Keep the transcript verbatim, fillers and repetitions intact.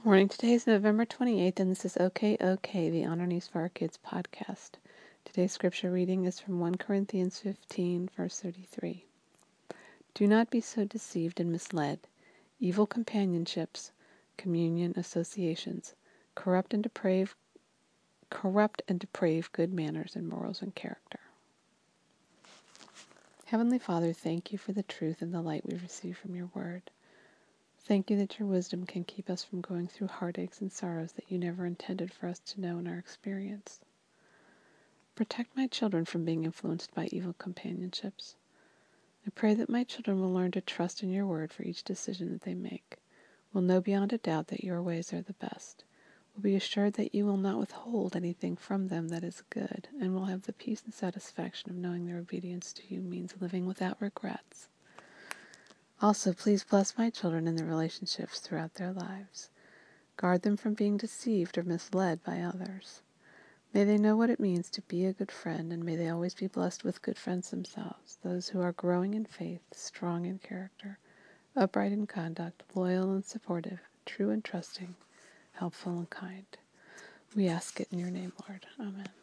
Morning. Today is November twenty-eighth, and this is OK OK, the Honor News for Our Kids podcast. Today's scripture reading is from First Corinthians fifteen, verse thirty-three. Do not be so deceived and misled. Evil companionships, communion associations, corrupt and deprave, corrupt and deprave good manners and morals and character. Heavenly Father, thank you for the truth and the light we receive from your word. Thank you that your wisdom can keep us from going through heartaches and sorrows that you never intended for us to know in our experience. Protect my children from being influenced by evil companionships. I pray that my children will learn to trust in your word for each decision that they make, will know beyond a doubt that your ways are the best, will be assured that you will not withhold anything from them that is good, and will have the peace and satisfaction of knowing their obedience to you means living without regrets. Also, please bless my children in their relationships throughout their lives. Guard them from being deceived or misled by others. May they know what it means to be a good friend, and may they always be blessed with good friends themselves, those who are growing in faith, strong in character, upright in conduct, loyal and supportive, true and trusting, helpful and kind. We ask it in your name, Lord. Amen.